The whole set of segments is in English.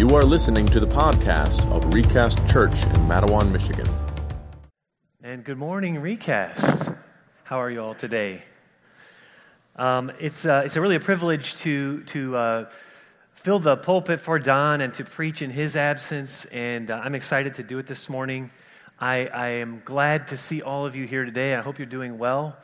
You are listening to the podcast of Recast Church in Matawan, Michigan. And good morning, Recast. How are you all today? It's really a privilege to fill the pulpit for Don and to preach in his absence, and I'm excited to do it this morning. I am glad to see all of you here today. I hope you're doing well.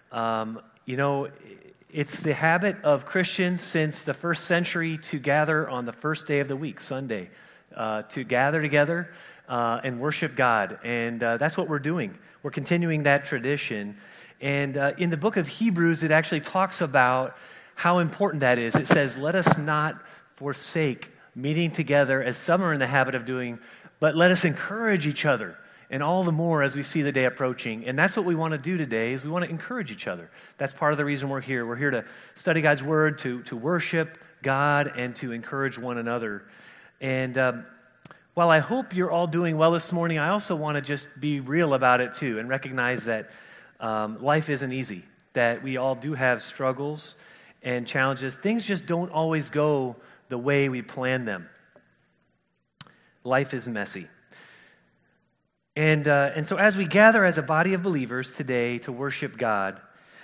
It's the habit of Christians since the first century to gather on the first day of the week, Sunday, to gather together and worship God. And that's what we're doing. We're continuing that tradition. And in the book of Hebrews, it actually talks about how important that is. It says, let us not forsake meeting together as some are in the habit of doing, but let us encourage each other. And all the more as we see the day approaching. And that's what we want to do today, is we want to encourage each other. That's part of the reason we're here. We're here to study God's Word, to worship God, and to encourage one another. And while I hope you're all doing well this morning, I also want to just be real about it too, and recognize that life isn't easy, that we all do have struggles and challenges. Things just don't always go the way we plan them. Life is messy. And so as we gather as a body of believers today to worship God,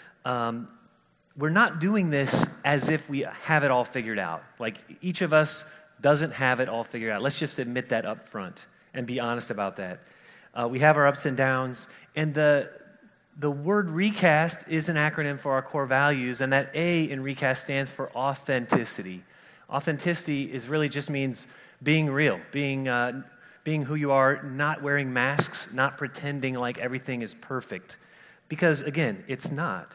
we're not doing this as if we have it all figured out. Like each of us doesn't have it all figured out. Let's just admit that up front and be honest about that. We have our ups and downs, and the word recast is an acronym for our core values, and that A in recast stands for authenticity. Authenticity really just means being real, being who you are, not wearing masks, not pretending like everything is perfect. Because, again, it's not.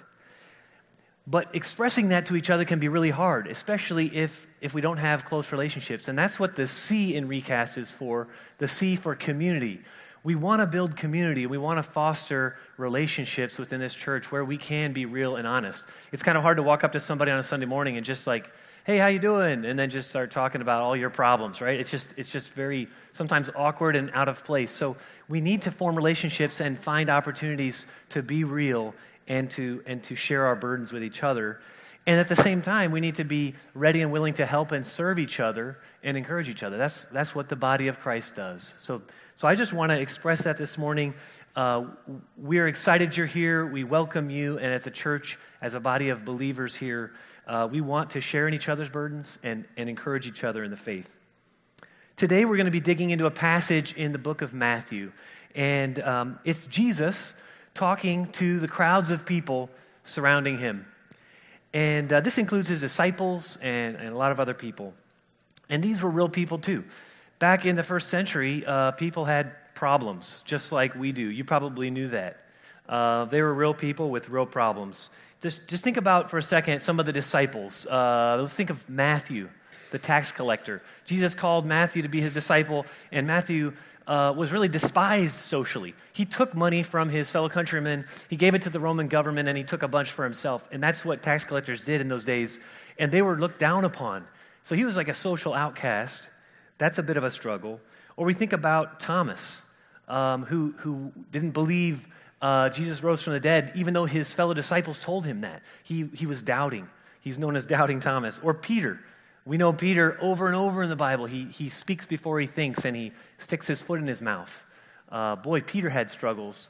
But expressing that to each other can be really hard, especially if we don't have close relationships. And that's what the C in Recast is for, the C for community. We want to build community. We want to foster relationships within this church where we can be real and honest. It's kind of hard to walk up to somebody on a Sunday morning and just like, hey, how you doing? And then just start talking about all your problems, right? It's just very sometimes awkward and out of place. So we need to form relationships and find opportunities to be real and to share our burdens with each other. And at the same time, we need to be ready and willing to help and serve each other and encourage each other. That's what the body of Christ does. So I just want to express that this morning. We're excited you're here. We welcome you. And as a church, as a body of believers here, we want to share in each other's burdens and encourage each other in the faith. Today, we're going to be digging into a passage in the book of Matthew. And it's Jesus talking to the crowds of people surrounding him. And this includes his disciples and a lot of other people. And these were real people too. Back in the first century, people had problems, just like we do. You probably knew that. They were real people with real problems. Just think about for a second some of the disciples. Let's think of Matthew, the tax collector. Jesus called Matthew to be his disciple, and Matthew was really despised socially. He took money from his fellow countrymen, he gave it to the Roman government, and he took a bunch for himself. And that's what tax collectors did in those days, and they were looked down upon. So he was like a social outcast. That's a bit of a struggle. Or we think about Thomas, who didn't believe Jesus rose from the dead, even though his fellow disciples told him that. He was doubting. He's known as Doubting Thomas. Or Peter. We know Peter over and over in the Bible. He speaks before he thinks, and he sticks his foot in his mouth. Peter had struggles.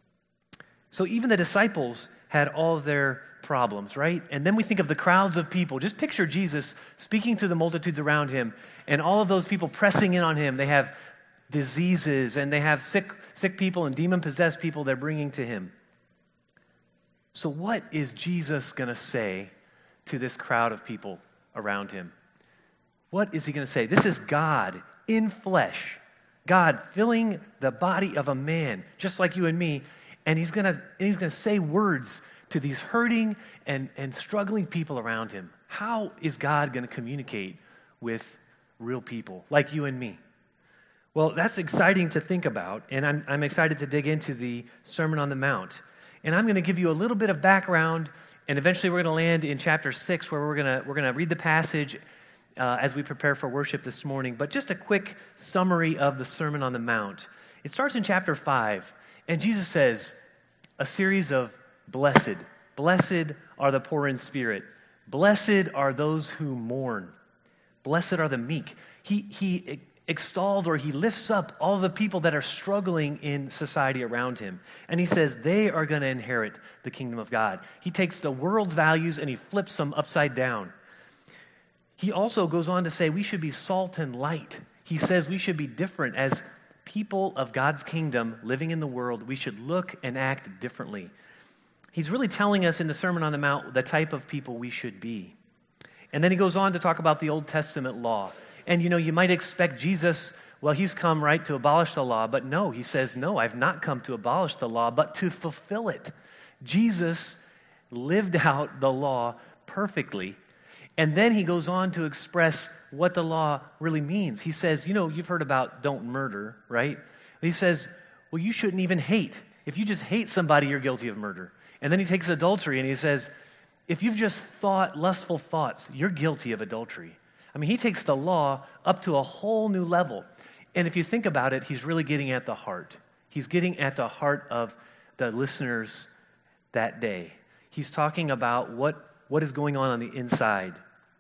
So even the disciples had all of their problems, right? And then we think of the crowds of people. Just picture Jesus speaking to the multitudes around him, and all of those people pressing in on him. They have diseases, and they have sick people and demon-possessed people they're bringing to him. So what is Jesus going to say to this crowd of people around him? What is he going to say? This is God in flesh, God filling the body of a man, just like you and me, and he's going to say words to these hurting and struggling people around him. How is God going to communicate with real people like you and me? Well, that's exciting to think about, and I'm excited to dig into the Sermon on the Mount. And I'm going to give you a little bit of background, and eventually we're going to land in chapter 6, where we're going to read the passage as we prepare for worship this morning. But just a quick summary of the Sermon on the Mount. It starts in chapter 5, and Jesus says a series of blessed. Blessed are the poor in spirit. Blessed are those who mourn. Blessed are the meek. He extols or he lifts up all the people that are struggling in society around him. And he says they are going to inherit the kingdom of God. He takes the world's values and he flips them upside down. He also goes on to say we should be salt and light. He says we should be different as people of God's kingdom living in the world. We should look and act differently. He's really telling us in the Sermon on the Mount the type of people we should be. And then he goes on to talk about the Old Testament law. And you might expect Jesus, well, he's come, right, to abolish the law. But no, he says, no, I've not come to abolish the law, but to fulfill it. Jesus lived out the law perfectly. And then he goes on to express what the law really means. He says, you've heard about don't murder, right? He says, well, you shouldn't even hate. If you just hate somebody, you're guilty of murder. And then he takes adultery and he says, if you've just thought lustful thoughts, you're guilty of adultery. I mean, he takes the law up to a whole new level. And if you think about it, he's really getting at the heart. He's getting at the heart of the listeners that day. He's talking about what is going on the inside.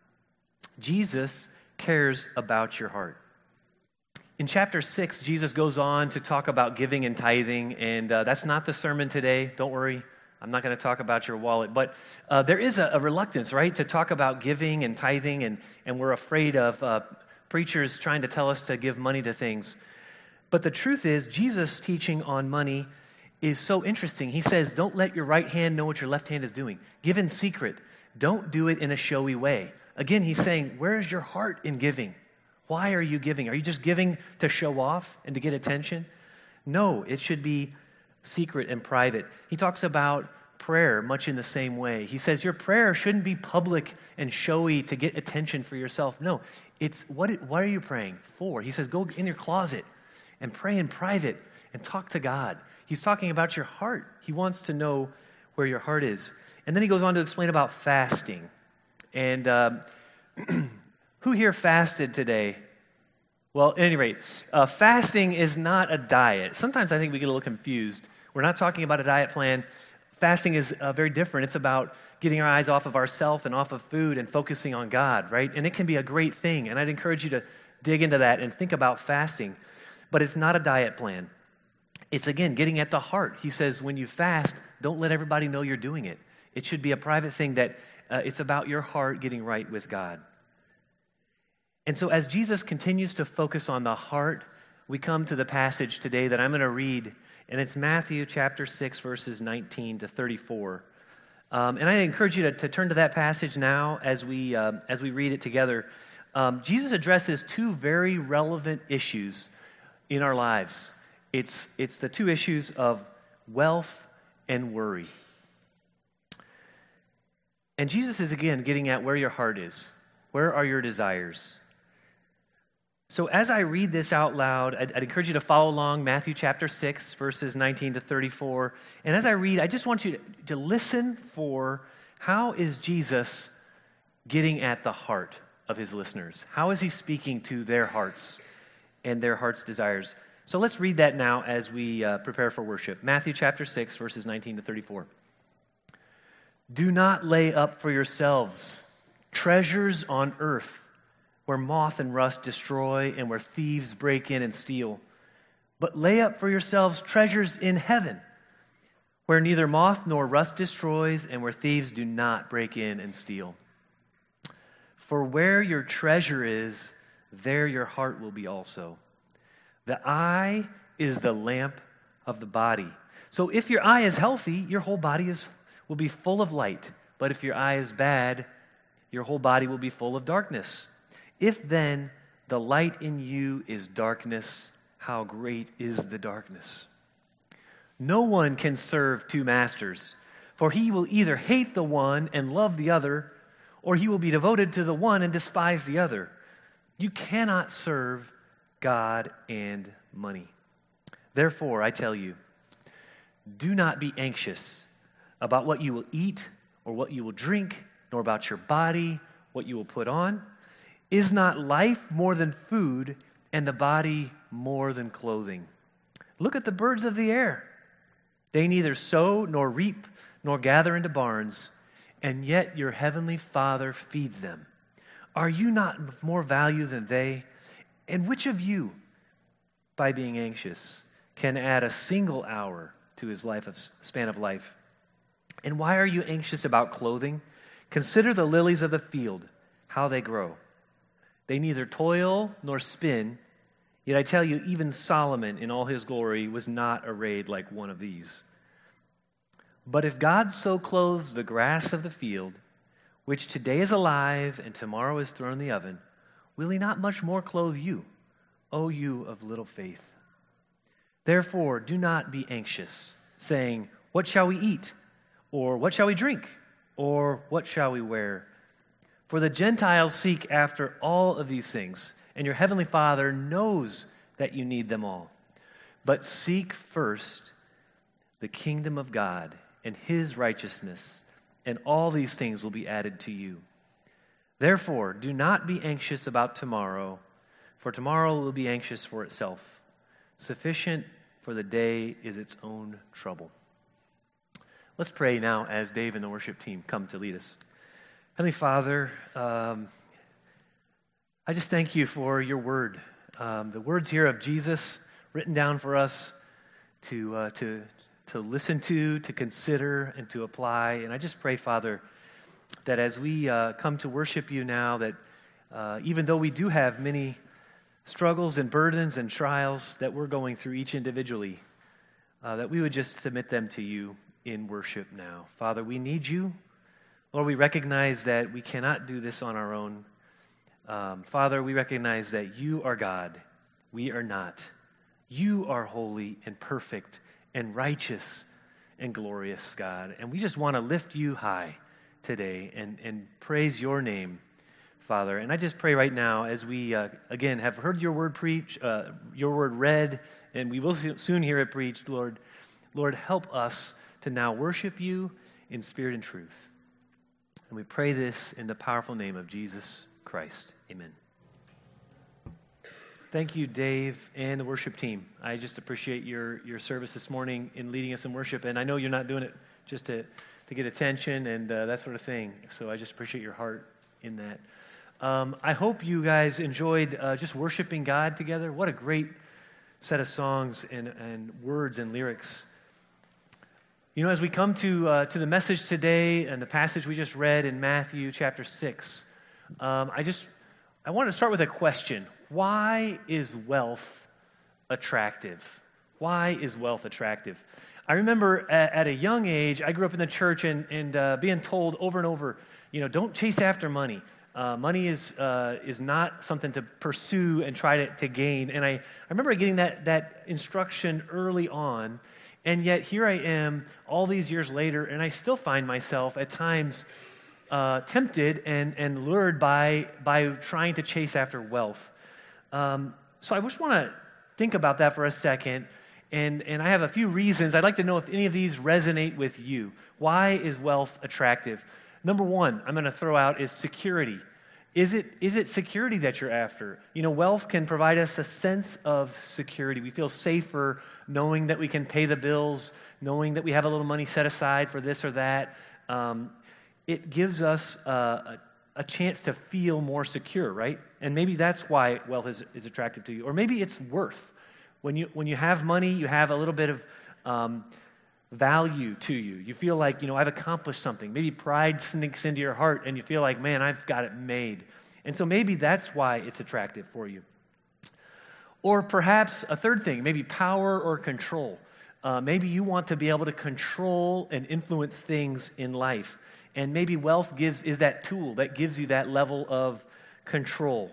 Jesus cares about your heart. In chapter 6, Jesus goes on to talk about giving and tithing, and that's not the sermon today. Don't worry. I'm not going to talk about your wallet, but there is a reluctance, right, to talk about giving and tithing, and we're afraid of preachers trying to tell us to give money to things. But the truth is, Jesus' teaching on money is so interesting. He says, don't let your right hand know what your left hand is doing. Give in secret. Don't do it in a showy way. Again, he's saying, where is your heart in giving? Why are you giving? Are you just giving to show off and to get attention? No, it should be secret and private. He talks about prayer much in the same way. He says your prayer shouldn't be public and showy to get attention for yourself. No, it's what are you praying for? He says go in your closet and pray in private and talk to God. He's talking about your heart. He wants to know where your heart is. And then he goes on to explain about fasting. And who here fasted today? Well, at any rate, fasting is not a diet. Sometimes I think we get a little confused. We're not talking about a diet plan. Fasting is very different. It's about getting our eyes off of ourselves and off of food and focusing on God, right? And it can be a great thing. And I'd encourage you to dig into that and think about fasting. But it's not a diet plan. It's, again, getting at the heart. He says when you fast, don't let everybody know you're doing it. It should be a private thing that it's about your heart getting right with God. And so as Jesus continues to focus on the heart, we come to the passage today that I'm going to read, and it's Matthew chapter 6, verses 19 to 34. And I encourage you to turn to that passage now as we read it together. Jesus addresses two very relevant issues in our lives. It's the two issues of wealth and worry. And Jesus is, again, getting at where your heart is. Where are your desires? So as I read this out loud, I'd encourage you to follow along, Matthew chapter 6, verses 19 to 34. And as I read, I just want you to listen for how is Jesus getting at the heart of his listeners? How is he speaking to their hearts and their heart's desires? So let's read that now as we prepare for worship. Matthew chapter 6, verses 19 to 34. Do not lay up for yourselves treasures on earth, where moth and rust destroy and where thieves break in and steal. But lay up for yourselves treasures in heaven, where neither moth nor rust destroys and where thieves do not break in and steal. For where your treasure is, there your heart will be also. The eye is the lamp of the body. So if your eye is healthy, your whole body will be full of light. But if your eye is bad, your whole body will be full of darkness. If then the light in you is darkness, how great is the darkness? No one can serve two masters, for he will either hate the one and love the other, or he will be devoted to the one and despise the other. You cannot serve God and money. Therefore, I tell you, do not be anxious about what you will eat or what you will drink, nor about your body, what you will put on. Is not life more than food, and the body more than clothing? Look at the birds of the air. They neither sow nor reap nor gather into barns, and yet your heavenly Father feeds them. Are you not of more value than they? And which of you, by being anxious, can add a single hour to his span of life? And why are you anxious about clothing? Consider the lilies of the field, how they grow. They neither toil nor spin, yet I tell you, even Solomon in all his glory was not arrayed like one of these. But if God so clothes the grass of the field, which today is alive and tomorrow is thrown in the oven, will he not much more clothe you, O you of little faith? Therefore, do not be anxious, saying, what shall we eat? Or what shall we drink? Or what shall we wear? For the Gentiles seek after all of these things, and your heavenly Father knows that you need them all. But seek first the kingdom of God and his righteousness, and all these things will be added to you. Therefore, do not be anxious about tomorrow, for tomorrow will be anxious for itself. Sufficient for the day is its own trouble. Let's pray now as Dave and the worship team come to lead us. Heavenly Father, I just thank you for your word. The words here of Jesus written down for us to listen to consider, and to apply. And I just pray, Father, that as we come to worship you now, that even though we do have many struggles and burdens and trials that we're going through each individually, that we would just submit them to you in worship now. Father, we need you. Lord, we recognize that we cannot do this on our own. Father, we recognize that you are God. We are not. You are holy and perfect and righteous and glorious, God. And we just want to lift you high today and praise your name, Father. And I just pray right now as we, again, have heard your word preached, your word read, and we will soon hear it preached, Lord, help us to now worship you in spirit and truth. And we pray this in the powerful name of Jesus Christ. Amen. Thank you, Dave, and the worship team. I just appreciate your service this morning in leading us in worship. And I know you're not doing it just to get attention and that sort of thing. So I just appreciate your heart in that. I hope you guys enjoyed just worshiping God together. What a great set of songs and words and lyrics. You know, as we come to the message today and the passage we just read in Matthew chapter 6, I want to start with a question. Why is wealth attractive? Why is wealth attractive? I remember at a young age, I grew up in the church and being told over and over, don't chase after money. Money is not something to pursue and try to gain. And I remember getting that instruction early on. And yet here I am all these years later, and I still find myself at times tempted and lured by trying to chase after wealth. So I just want to think about that for a second, and I have a few reasons. I'd like to know if any of these resonate with you. Why is wealth attractive? Number one, I'm going to throw out is security. Is it security that you're after? Wealth can provide us a sense of security. We feel safer knowing that we can pay the bills, knowing that we have a little money set aside for this or that. It gives us a chance to feel more secure, right? And maybe that's why wealth is attractive to you. Or maybe it's worth. When you have money, you have a little bit of value to you. You feel like, I've accomplished something. Maybe pride sneaks into your heart and you feel like, man, I've got it made. And so maybe that's why it's attractive for you. Or perhaps a third thing, maybe power or control. Maybe you want to be able to control and influence things in life. And maybe wealth is that tool that gives you that level of control.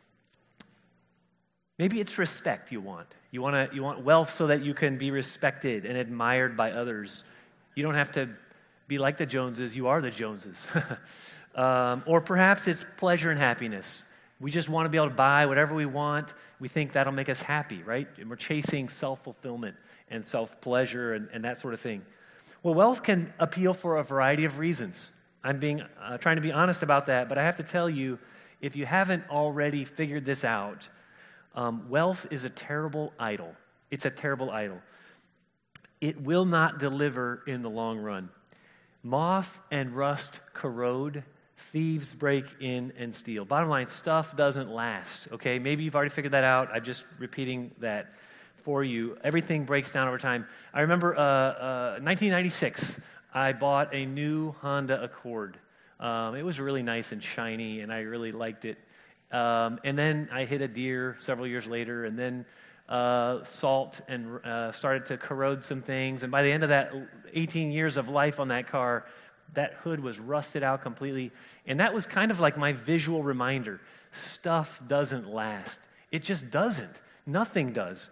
Maybe it's respect you want. You want wealth so that you can be respected and admired by others. You don't have to be like the Joneses. You are the Joneses. Or perhaps it's pleasure and happiness. We just want to be able to buy whatever we want. We think that'll make us happy, right? And we're chasing self-fulfillment and self-pleasure and that sort of thing. Well, wealth can appeal for a variety of reasons. I'm trying to be honest about that, but I have to tell you, if you haven't already figured this out, wealth is a terrible idol. It's a terrible idol. It will not deliver in the long run. Moth and rust corrode, thieves break in and steal. Bottom line, stuff doesn't last, okay? Maybe you've already figured that out. I'm just repeating that for you. Everything breaks down over time. I remember 1996, I bought a new Honda Accord. It was really nice and shiny, and I really liked it. And then I hit a deer several years later, and then salt and started to corrode some things. And by the end of that 18 years of life on that car, that hood was rusted out completely. And that was kind of like my visual reminder. Stuff doesn't last. It just doesn't. Nothing does.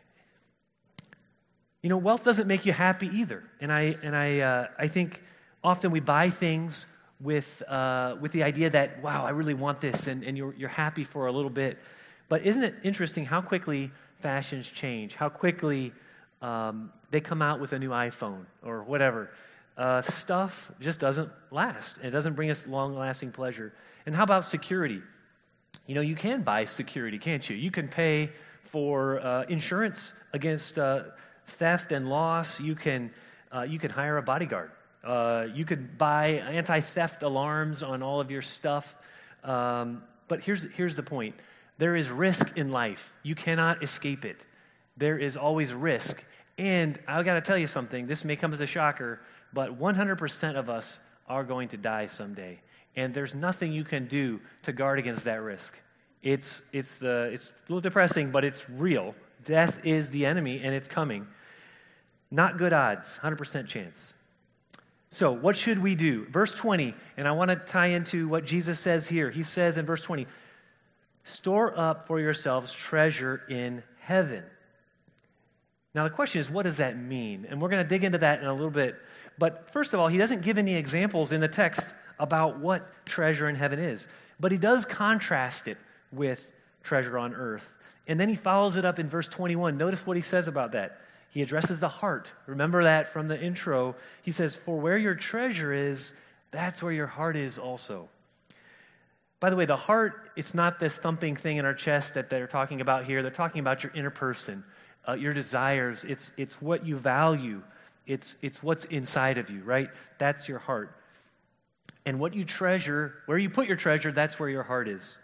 You know, wealth doesn't make you happy either. And I think often we buy things with the idea that, wow, I really want this, and you're happy for a little bit. But isn't it interesting how quickly fashions change, how quickly they come out with a new iPhone or whatever. Stuff just doesn't last. It doesn't bring us long-lasting pleasure. And how about security? You know, you can buy security, can't you? You can pay for insurance against theft and loss. You can hire a bodyguard. You could buy anti-theft alarms on all of your stuff. But here's the point. There is risk in life. You cannot escape it. There is always risk. And I got to tell you something. This may come as a shocker, but 100% of us are going to die someday. And there's nothing you can do to guard against that risk. It's a little depressing, but it's real. Death is the enemy, and it's coming. Not good odds, 100% chance. So what should we do? Verse 20, and I want to tie into what Jesus says here. He says in verse 20, store up for yourselves treasure in heaven. Now the question is, what does that mean? And we're going to dig into that in a little bit. But first of all, he doesn't give any examples in the text about what treasure in heaven is. But he does contrast it with treasure on earth. And then he follows it up in verse 21. Notice what he says about that. He addresses the heart. Remember that from the intro. He says, for where your treasure is, that's where your heart is also. By the way, the heart, it's not this thumping thing in our chest that they're talking about here. They're talking about your inner person, your desires. It's what you value. It's what's inside of you, right? That's your heart. And what you treasure, where you put your treasure, that's where your heart is.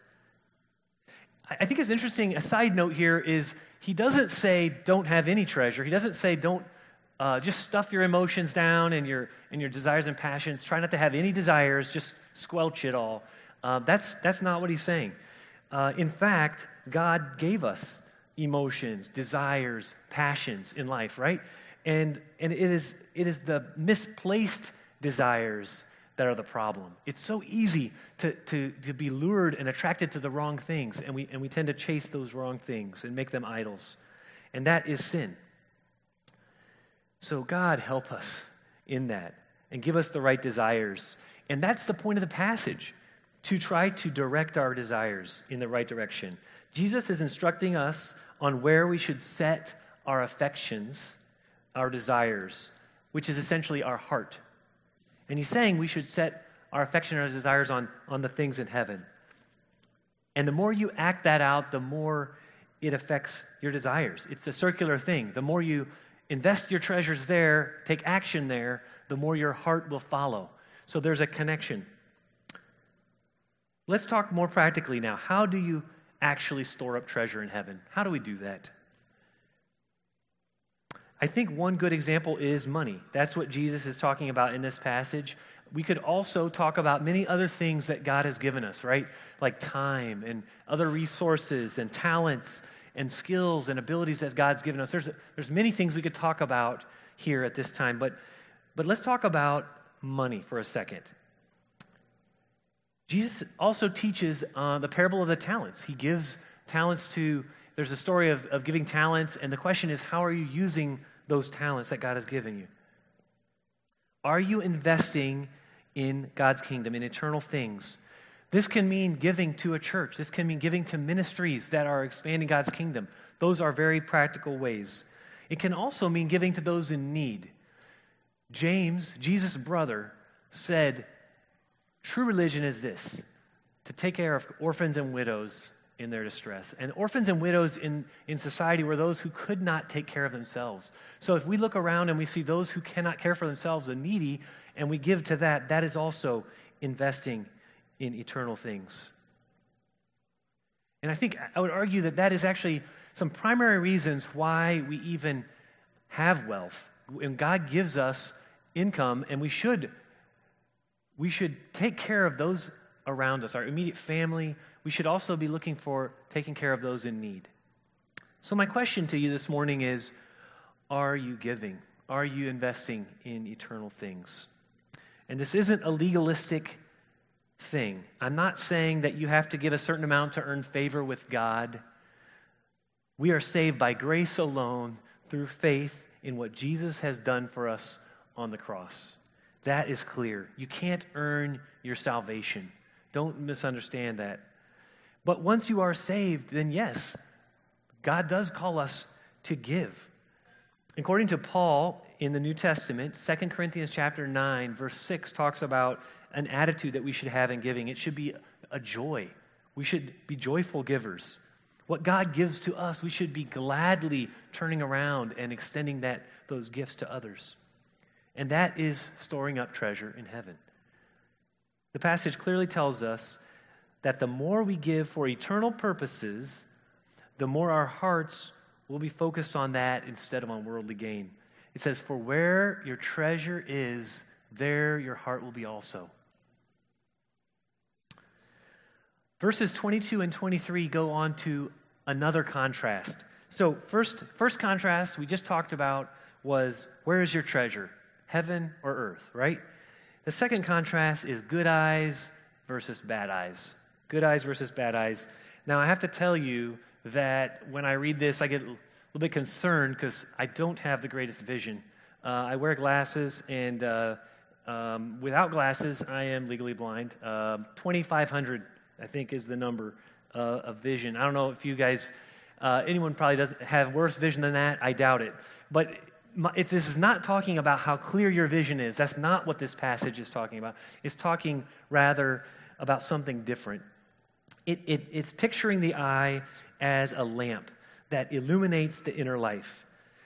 I think it's interesting, a side note here is he doesn't say don't have any treasure. He doesn't say don't just stuff your emotions down and your desires and passions. Try not to have any desires, just squelch it all. That's not what he's saying. In fact, God gave us emotions, desires, passions in life, right? And it is the misplaced desires that are the problem. It's so easy to be lured and attracted to the wrong things, and we tend to chase those wrong things and make them idols. And that is sin. So God help us in that and give us the right desires. And that's the point of the passage, to try to direct our desires in the right direction. Jesus is instructing us on where we should set our affections, our desires, which is essentially our heart. And he's saying we should set our affection and our desires on the things in heaven. And the more you act that out, the more it affects your desires. It's a circular thing. The more you invest your treasures there, take action there, the more your heart will follow. So there's a connection. Let's talk more practically now. How do you actually store up treasure in heaven? How do we do that? I think one good example is money. That's what Jesus is talking about in this passage. We could also talk about many other things that God has given us, right? Like time and other resources and talents and skills and abilities that God's given us. There's many things we could talk about here at this time, but let's talk about money for a second. Jesus also teaches the parable of the talents. He gives talents to, there's a story of giving talents, and the question is, how are you using those talents that God has given you? Are you investing in God's kingdom, in eternal things? This can mean giving to a church. This can mean giving to ministries that are expanding God's kingdom. Those are very practical ways. It can also mean giving to those in need. James, Jesus' brother, said, true religion is this, to take care of orphans and widows in their distress. And orphans and widows in society were those who could not take care of themselves. So if we look around and we see those who cannot care for themselves, the needy, and we give to that, that is also investing in eternal things. And I think I would argue that that is actually some primary reasons why we even have wealth. And God gives us income, and we should take care of those around us, our immediate family. We should also be looking for taking care of those in need. So my question to you this morning is, are you giving? Are you investing in eternal things? And this isn't a legalistic thing. I'm not saying that you have to give a certain amount to earn favor with God. We are saved by grace alone through faith in what Jesus has done for us on the cross. That is clear. You can't earn your salvation. Don't misunderstand that. But once you are saved, then yes, God does call us to give. According to Paul in the New Testament, 2 Corinthians chapter 9, verse 6 talks about an attitude that we should have in giving. It should be a joy. We should be joyful givers. What God gives to us, we should be gladly turning around and extending those gifts to others. And that is storing up treasure in heaven. The passage clearly tells us that the more we give for eternal purposes, the more our hearts will be focused on that instead of on worldly gain. It says, "For where your treasure is, there your heart will be also." Verses 22 and 23 go on to another contrast. So first contrast we just talked about was, where is your treasure? Heaven or earth, right? The second contrast is good eyes versus bad eyes. Good eyes versus bad eyes. Now, I have to tell you that when I read this, I get a little bit concerned because I don't have the greatest vision. I wear glasses, and without glasses, I am legally blind. 2,500, I think, is the number of vision. I don't know if you guys, anyone probably doesn't have worse vision than that. I doubt it. But if this is not talking about how clear your vision is, that's not what this passage is talking about. It's talking rather about something different. It's picturing the eye as a lamp that illuminates the inner life.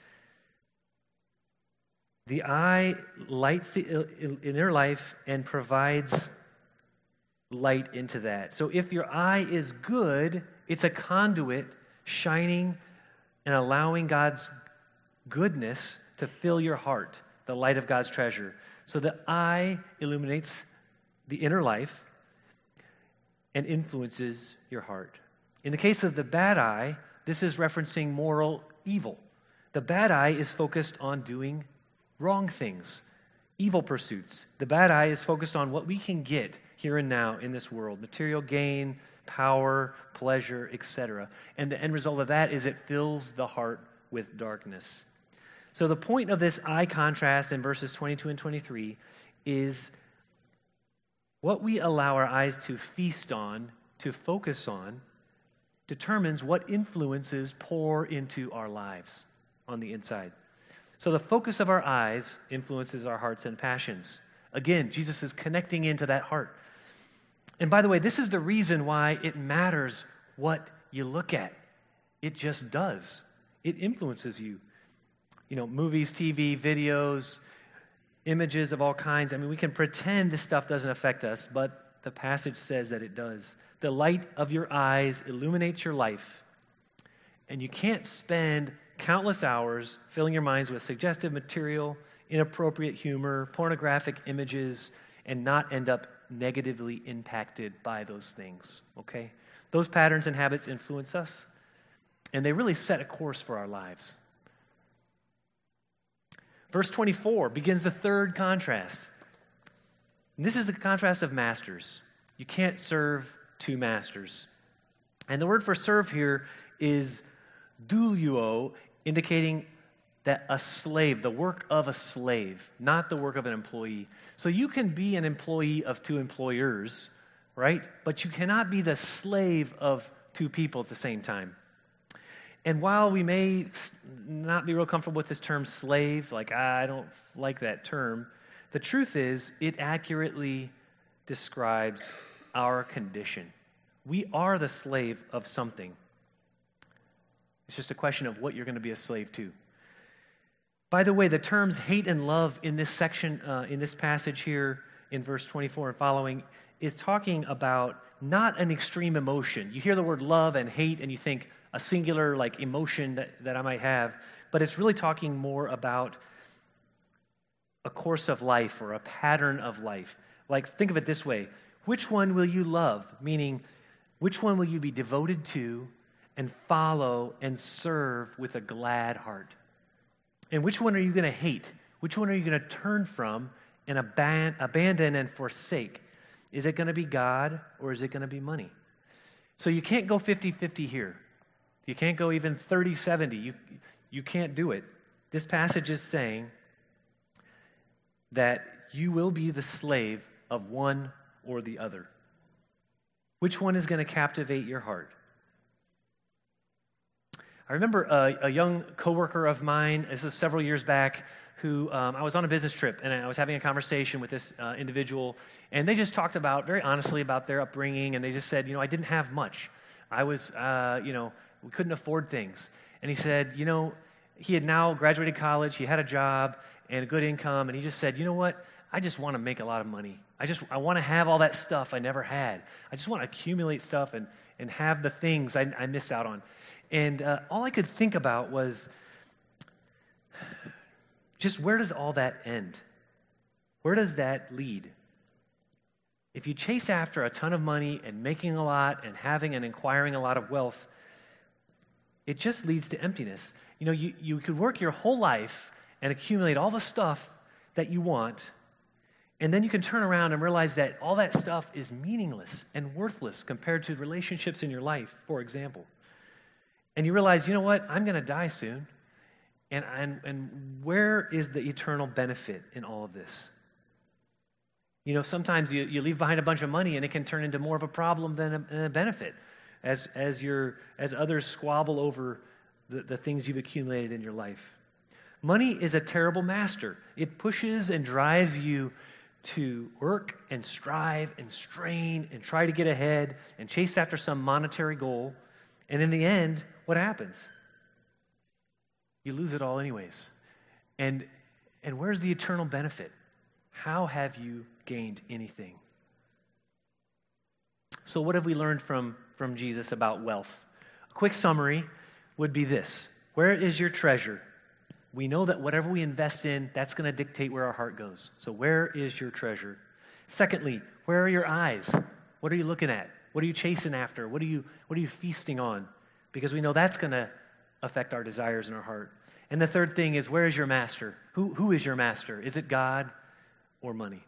The eye lights the inner life and provides light into that. So if your eye is good, it's a conduit shining and allowing God's goodness to fill your heart, the light of God's treasure. So the eye illuminates the inner life and influences your heart. In the case of the bad eye, this is referencing moral evil. The bad eye is focused on doing wrong things, evil pursuits. The bad eye is focused on what we can get here and now in this world, material gain, power, pleasure, etc. And the end result of that is it fills the heart with darkness. So the point of this eye contrast in verses 22 and 23 is what we allow our eyes to feast on, to focus on, determines what influences pour into our lives on the inside. So the focus of our eyes influences our hearts and passions. Again, Jesus is connecting into that heart. And by the way, this is the reason why it matters what you look at. It just does. It influences you. You know, movies, TV, videos, images of all kinds. I mean, we can pretend this stuff doesn't affect us, but the passage says that it does. The light of your eyes illuminates your life. And you can't spend countless hours filling your minds with suggestive material, inappropriate humor, pornographic images, and not end up negatively impacted by those things, okay? Those patterns and habits influence us, and they really set a course for our lives. Verse 24 begins the third contrast. And this is the contrast of masters. You can't serve two masters. And the word for serve here is doulo, indicating that a slave, the work of a slave, not the work of an employee. So you can be an employee of two employers, right? But you cannot be the slave of two people at the same time. And while we may not be real comfortable with this term slave, like I don't like that term, the truth is it accurately describes our condition. We are the slave of something. It's just a question of what you're going to be a slave to. By the way, the terms hate and love in this section, in this passage here, in verse 24 and following is talking about not an extreme emotion. You hear the word love and hate and you think a singular like emotion that I might have, but it's really talking more about a course of life or a pattern of life. Like, think of it this way. Which one will you love? Meaning, which one will you be devoted to and follow and serve with a glad heart? And which one are you going to hate? Which one are you going to turn from and abandon and forsake? Is it going to be God or is it going to be money? So you can't go 50-50 here. You can't go even 30-70. You can't do it. This passage is saying that you will be the slave of one or the other. Which one is going to captivate your heart? I remember a young coworker of mine, this was several years back, who I was on a business trip, and I was having a conversation with this individual, and they just talked about, very honestly, about their upbringing, and they just said, I didn't have much. I was, we couldn't afford things. And he said, he had now graduated college, he had a job and a good income, and he just said, you know what? I just want to make a lot of money. I want to have all that stuff I never had. I just want to accumulate stuff and have the things I missed out on. And all I could think about was just where does all that end? Where does that lead? If you chase after a ton of money and making a lot and having and acquiring a lot of wealth, it just leads to emptiness. You could work your whole life and accumulate all the stuff that you want, and then you can turn around and realize that all that stuff is meaningless and worthless compared to relationships in your life, for example. And you realize, you know what? I'm going to die soon. And where is the eternal benefit in all of this? Sometimes you leave behind a bunch of money and it can turn into more of a problem than a benefit as others squabble over the things you've accumulated in your life. Money is a terrible master. It pushes and drives you to work and strive and strain and try to get ahead and chase after some monetary goal. And in the end, what happens? You lose it all anyways. And where's the eternal benefit? How have you gained anything? So what have we learned from Jesus about wealth? A quick summary would be this. Where is your treasure? We know that whatever we invest in, that's going to dictate where our heart goes. So where is your treasure? Secondly, where are your eyes? What are you looking at? What are you chasing after? What are you feasting on? Because we know that's going to affect our desires in our heart. And the third thing is, where is your master? Who is your master? Is it God or money?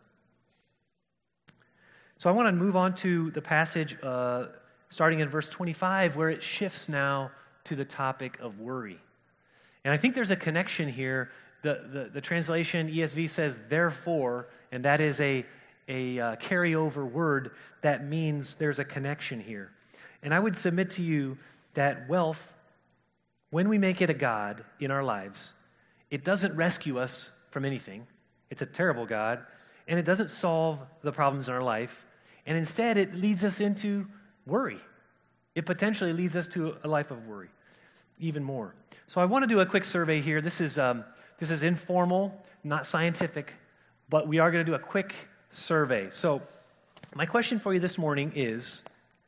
So I want to move on to the passage starting in verse 25, where it shifts now to the topic of worry. And I think there's a connection here. The translation, ESV says, therefore, and that is a carryover word that means there's a connection here. And I would submit to you that wealth, when we make it a god in our lives, it doesn't rescue us from anything. It's a terrible god, and it doesn't solve the problems in our life. And instead, it leads us into worry. It potentially leads us to a life of worry, even more. So I want to do a quick survey here. This is informal, not scientific, but we are going to do a quick survey. So my question for you this morning is,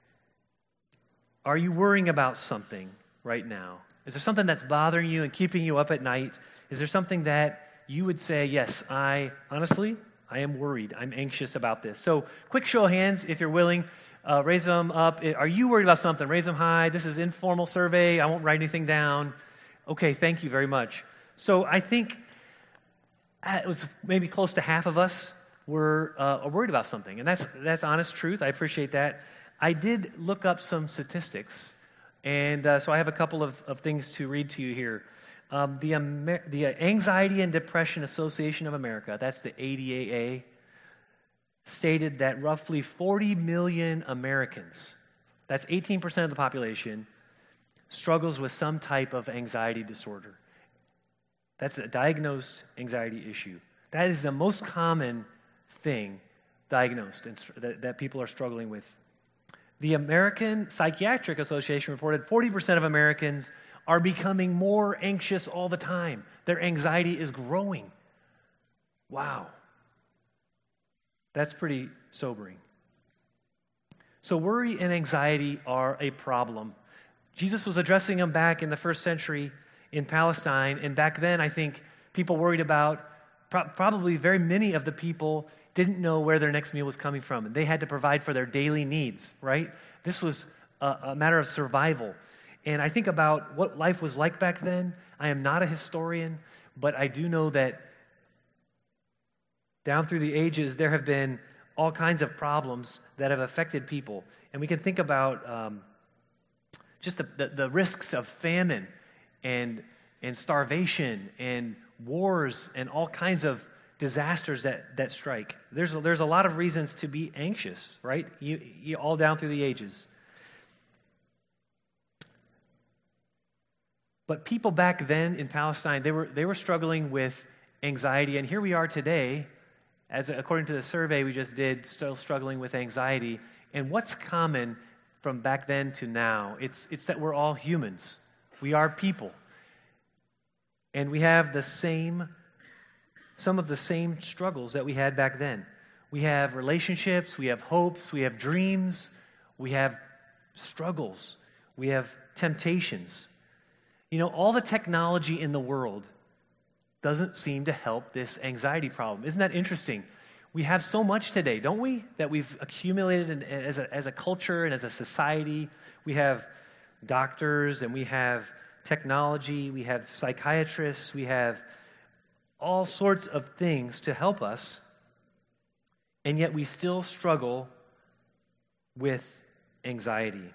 are you worrying about something right now? Is there something that's bothering you and keeping you up at night? Is there something that you would say, yes, I am worried. I'm anxious about this. So quick show of hands, if you're willing. Raise them up. Are you worried about something? Raise them high. This is informal survey. I won't write anything down. Okay, thank you very much. So I think it was maybe close to half of us were worried about something. And that's honest truth. I appreciate that. I did look up some statistics. And so I have a couple of things to read to you here. The Anxiety and Depression Association of America, that's the ADAA, stated that roughly 40 million Americans, that's 18% of the population, struggles with some type of anxiety disorder. That's a diagnosed anxiety issue. That is the most common thing diagnosed and that people are struggling with. The American Psychiatric Association reported 40% of Americans are becoming more anxious all the time. Their anxiety is growing. Wow. That's pretty sobering. So worry and anxiety are a problem. Jesus was addressing them back in the first century in Palestine, and back then I think people worried about, probably very many of the people didn't know where their next meal was coming from, and they had to provide for their daily needs, right? This was a matter of survival. And I think about what life was like back then. I am not a historian, but I do know that down through the ages, there have been all kinds of problems that have affected people. And we can think about just the risks of famine and starvation and wars and all kinds of disasters that strike. There's a lot of reasons to be anxious, right? You all down through the ages. But people back then in Palestine, they were struggling with anxiety, and here we are today, according to the survey we just did, still struggling with anxiety. And what's common from back then to now? It's that we're all humans. We are people. And we have some of the same struggles that we had back then. We have relationships, we have hopes, we have dreams, we have struggles, we have temptations. You know, all the technology in the world doesn't seem to help this anxiety problem. Isn't that interesting? We have so much today, don't we, that we've accumulated as a culture and as a society. We have doctors and we have technology, we have psychiatrists, we have all sorts of things to help us, and yet we still struggle with anxiety.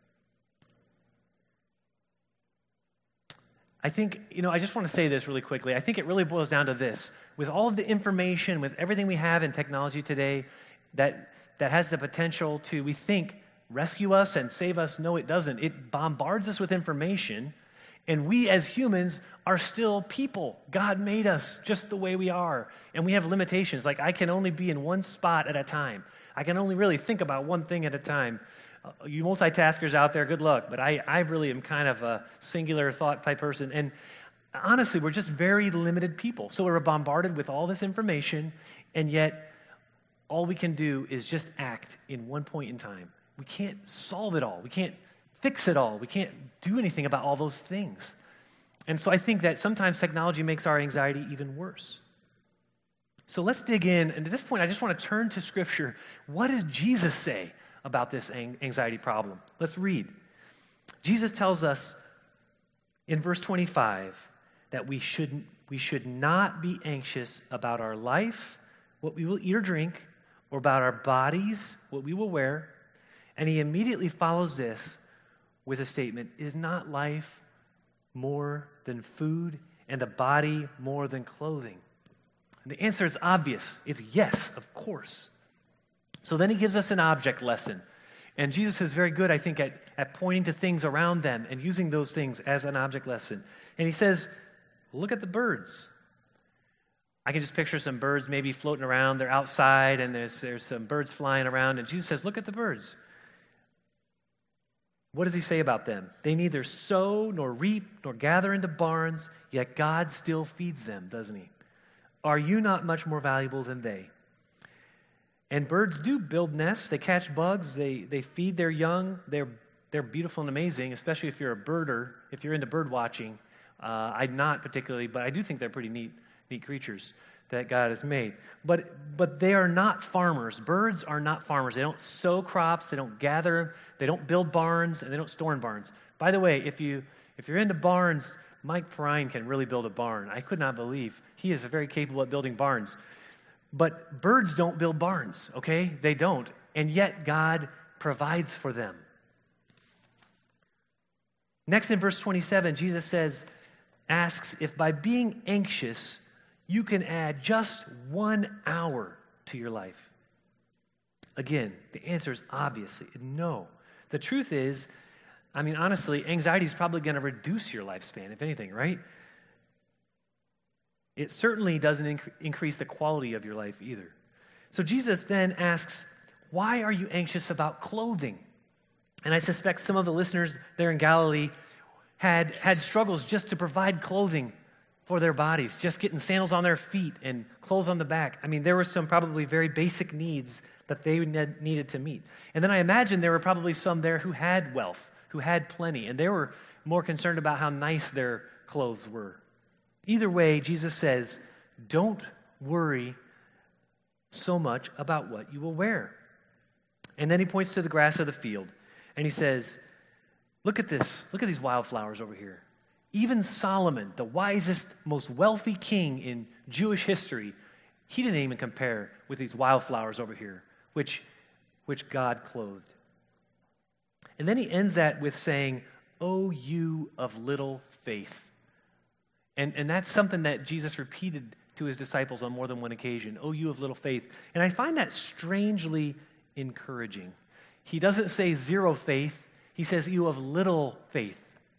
I think, I just want to say this really quickly. I think it really boils down to this. With all of the information, with everything we have in technology today that has the potential to, we think, rescue us and save us, no, it doesn't. It bombards us with information, and we as humans are still people. God made us just the way we are, and we have limitations. Like, I can only be in one spot at a time. I can only really think about one thing at a time. You multitaskers out there, good luck, but I really am kind of a singular thought type person, and honestly, we're just very limited people. So we're bombarded with all this information, and yet all we can do is just act in one point in time. We can't solve it all. We can't fix it all. We can't do anything about all those things. And so I think that sometimes technology makes our anxiety even worse. So let's dig in, and at this point, I just want to turn to Scripture. What does Jesus say about this anxiety problem? Let's read. Jesus tells us in verse 25 that we should not be anxious about our life, what we will eat or drink, or about our bodies, what we will wear. And he immediately follows this with a statement, is not life more than food and the body more than clothing? And the answer is obvious. It's yes, of course. So then he gives us an object lesson. And Jesus is very good, I think, at pointing to things around them and using those things as an object lesson. And he says, look at the birds. I can just picture some birds maybe floating around. They're outside, and there's some birds flying around. And Jesus says, look at the birds. What does he say about them? They neither sow nor reap nor gather into barns, yet God still feeds them, doesn't he? Are you not much more valuable than they? And birds do build nests. They catch bugs. They feed their young. They're beautiful and amazing, especially if you're a birder, if you're into bird watching. I'm not particularly, but I do think they're pretty neat creatures that God has made. But they are not farmers. Birds are not farmers. They don't sow crops. They don't gather. They don't build barns, and they don't store in barns. By the way, if you're into barns, Mike Perrine can really build a barn. I could not believe. He is very capable at building barns. But birds don't build barns, okay? They don't. And yet God provides for them. Next in verse 27, Jesus asks if by being anxious, you can add just 1 hour to your life. Again, the answer is obviously no. The truth is, honestly, anxiety is probably going to reduce your lifespan, if anything, right? It certainly doesn't increase the quality of your life either. So Jesus then asks, why are you anxious about clothing? And I suspect some of the listeners there in Galilee had struggles just to provide clothing for their bodies, just getting sandals on their feet and clothes on the back. I mean, there were some probably very basic needs that they needed to meet. And then I imagine there were probably some there who had wealth, who had plenty, and they were more concerned about how nice their clothes were. Either way, Jesus says, don't worry so much about what you will wear. And then he points to the grass of the field, and he says, look at this. Look at these wildflowers over here. Even Solomon, the wisest, most wealthy king in Jewish history, he didn't even compare with these wildflowers over here, which God clothed. And then he ends that with saying, "O you of little faith." And that's something that Jesus repeated to his disciples on more than one occasion. "O you of little faith." And I find that strangely encouraging. He doesn't say zero faith. He says, "You of little faith."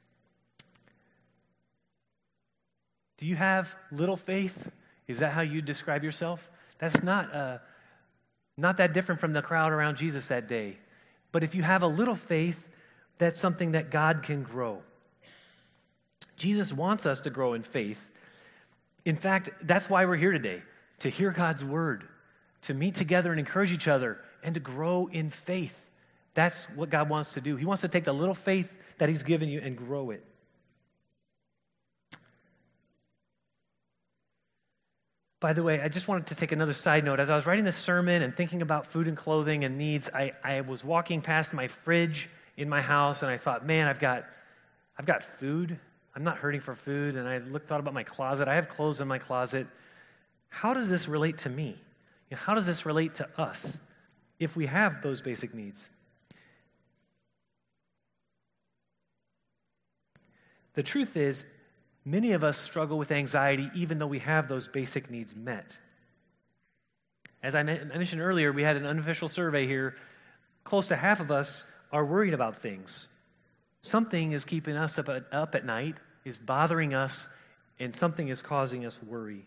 Do you have little faith? Is that how you describe yourself? That's not that different from the crowd around Jesus that day. But if you have a little faith, that's something that God can grow. Jesus wants us to grow in faith. In fact, that's why we're here today, to hear God's word, to meet together and encourage each other, and to grow in faith. That's what God wants to do. He wants to take the little faith that he's given you and grow it. By the way, I just wanted to take another side note. As I was writing this sermon and thinking about food and clothing and needs, I was walking past my fridge in my house, and I thought, man, I've got food. I'm not hurting for food. And I thought about my closet. I have clothes in my closet. How does this relate to me? How does this relate to us if we have those basic needs? The truth is, many of us struggle with anxiety even though we have those basic needs met. As I mentioned earlier, we had an unofficial survey here. Close to half of us are worried about things. Something is keeping us up at night, is bothering us, and something is causing us worry.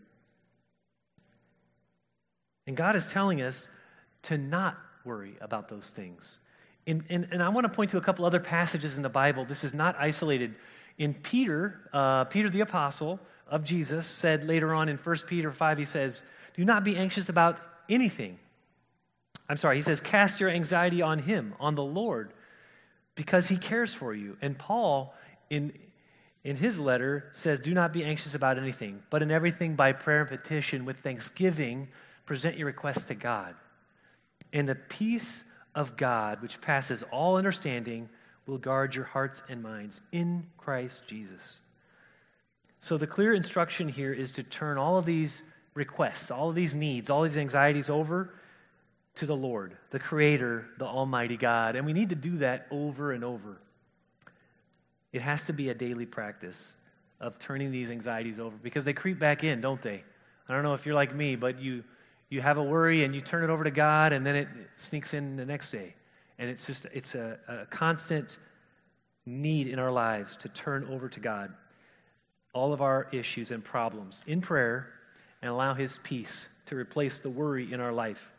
And God is telling us to not worry about those things. And I want to point to a couple other passages in the Bible. This is not isolated. In Peter the apostle of Jesus, said later on in 1 Peter 5, he says, do not be anxious about anything. He says, cast your anxiety on him, on the Lord, because he cares for you. And Paul, in his letter, says, do not be anxious about anything, but in everything by prayer and petition with thanksgiving, present your requests to God. And the peace of God, which passes all understanding, will guard your hearts and minds in Christ Jesus. So the clear instruction here is to turn all of these requests, all of these needs, all these anxieties over to the Lord, the Creator, the Almighty God. And we need to do that over and over. It has to be a daily practice of turning these anxieties over because they creep back in, don't they? I don't know if you're like me, but you have a worry and you turn it over to God and then it sneaks in the next day. And it's a constant need in our lives to turn over to God all of our issues and problems in prayer and allow his peace to replace the worry in our life.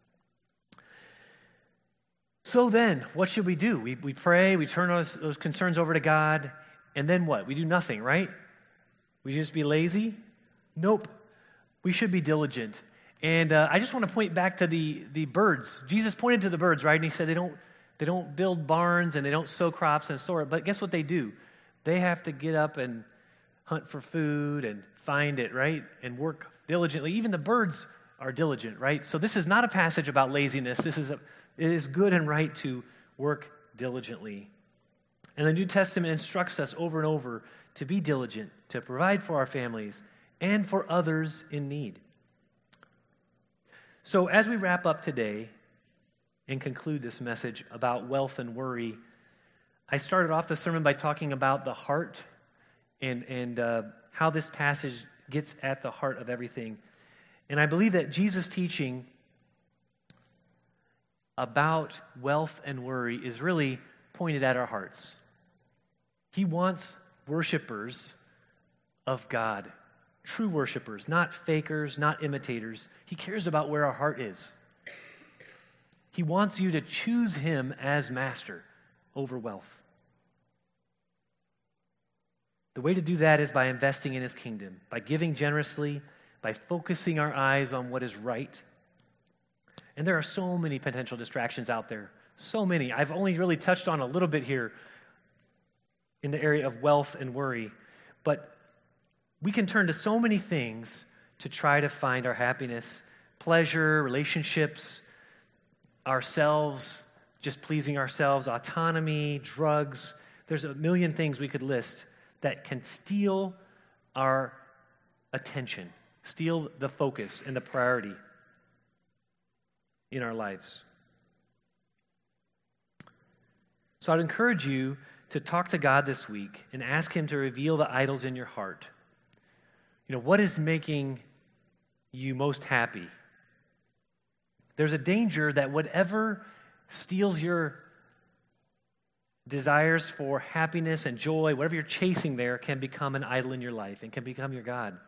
So then, what should we do? We pray, we turn those concerns over to God, and then what? We do nothing, right? We just be lazy? Nope. We should be diligent. And I just want to point back to the birds. Jesus pointed to the birds, right? And he said they don't build barns and they don't sow crops and store it. But guess what they do? They have to get up and hunt for food and find it, right? And work diligently. Even the birds are diligent, right? So this is not a passage about laziness. It is good and right to work diligently. And the New Testament instructs us over and over to be diligent, to provide for our families and for others in need. So as we wrap up today and conclude this message about wealth and worry, I started off the sermon by talking about the heart and how this passage gets at the heart of everything. And I believe that Jesus' teaching about wealth and worry is really pointed at our hearts. He wants worshipers of God, true worshipers, not fakers, not imitators. He cares about where our heart is. He wants you to choose him as master over wealth. The way to do that is by investing in his kingdom, by giving generously, by focusing our eyes on what is right. And there are so many potential distractions out there, so many. I've only really touched on a little bit here in the area of wealth and worry, but we can turn to so many things to try to find our happiness, pleasure, relationships, ourselves, just pleasing ourselves, autonomy, drugs. There's a million things we could list that can steal our attention, steal the focus and the priority in our lives. So I'd encourage you to talk to God this week and ask him to reveal the idols in your heart. What is making you most happy? There's a danger that whatever steals your desires for happiness and joy, whatever you're chasing there, can become an idol in your life and can become your God.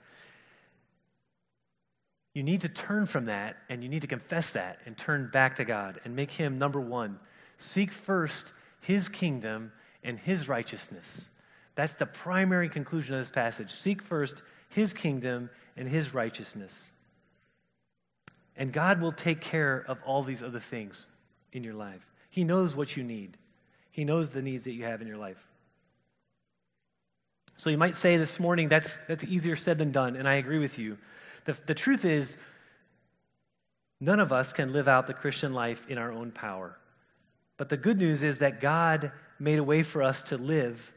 You need to turn from that, and you need to confess that and turn back to God and make him number one. Seek first his kingdom and his righteousness. That's the primary conclusion of this passage. Seek first his kingdom and his righteousness. And God will take care of all these other things in your life. He knows what you need. He knows the needs that you have in your life. So you might say this morning, that's easier said than done, and I agree with you. The truth is, none of us can live out the Christian life in our own power. But the good news is that God made a way for us to live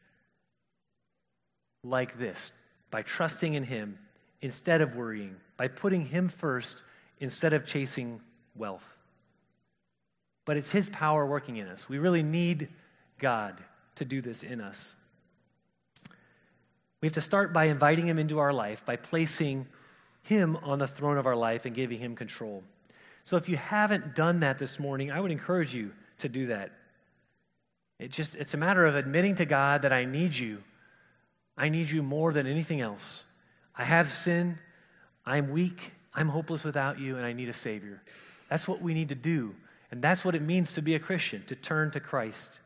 like this, by trusting in him instead of worrying, by putting him first instead of chasing wealth. But it's his power working in us. We really need God to do this in us. We have to start by inviting him into our life, by placing him on the throne of our life and giving him control. So if you haven't done that this morning, I would encourage you to do that. It's a matter of admitting to God that I need you. I need you more than anything else. I have sin. I'm weak. I'm hopeless without you, and I need a Savior. That's what we need to do. And that's what it means to be a Christian, to turn to Christ.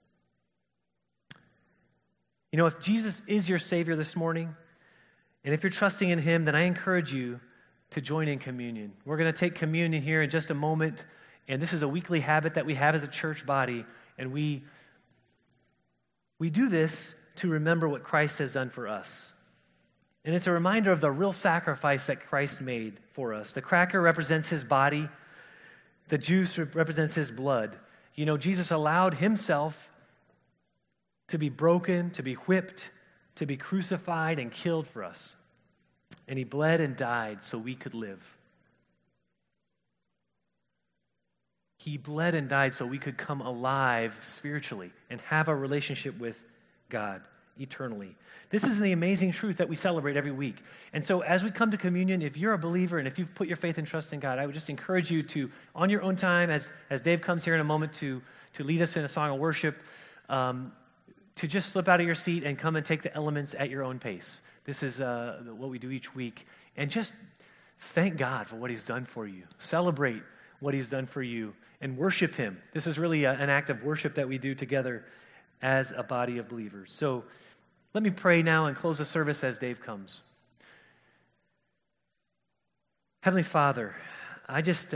If Jesus is your Savior this morning, and if you're trusting in him, then I encourage you to join in communion. We're going to take communion here in just a moment, and this is a weekly habit that we have as a church body, and we do this to remember what Christ has done for us. And it's a reminder of the real sacrifice that Christ made for us. The cracker represents his body. The juice represents his blood. Jesus allowed himself to be broken, to be whipped, to be crucified and killed for us. And he bled and died so we could live. He bled and died so we could come alive spiritually and have a relationship with God eternally. This is the amazing truth that we celebrate every week. And so as we come to communion, if you're a believer and if you've put your faith and trust in God, I would just encourage you to, on your own time, as Dave comes here in a moment to lead us in a song of worship, to just slip out of your seat and come and take the elements at your own pace. This is what we do each week. And just thank God for what he's done for you. Celebrate what he's done for you and worship him. This is really an act of worship that we do together as a body of believers. So let me pray now and close the service as Dave comes. Heavenly Father, I just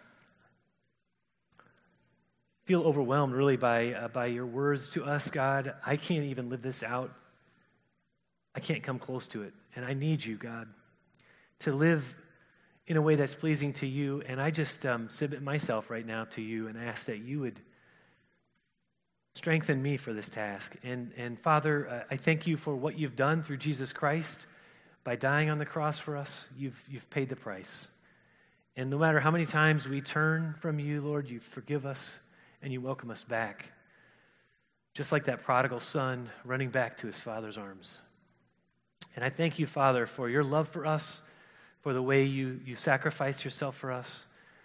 feel overwhelmed really by your words to us, God. I can't even live this out. I can't come close to it. And I need you, God, to live in a way that's pleasing to you. And I just submit myself right now to you and ask that you would strengthen me for this task. And Father, I thank you for what you've done through Jesus Christ by dying on the cross for us. You've paid the price. And no matter how many times we turn from you, Lord, you forgive us and you welcome us back. Just like that prodigal son running back to his father's arms. And I thank you, Father, for your love for us, for the way you sacrificed yourself for us.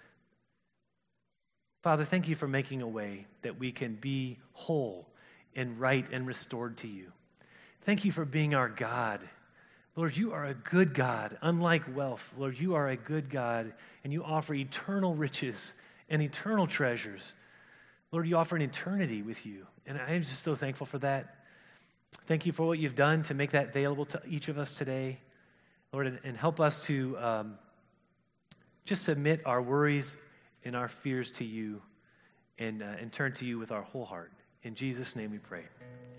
Father, thank you for making a way that we can be whole and right and restored to you. Thank you for being our God. Lord, you are a good God, unlike wealth. Lord, you are a good God, and you offer eternal riches and eternal treasures. Lord, you offer an eternity with you, and I am just so thankful for that. Thank you for what you've done to make that available to each of us today, Lord, and help us to just submit our worries and our fears to you and turn to you with our whole heart. In Jesus' name we pray.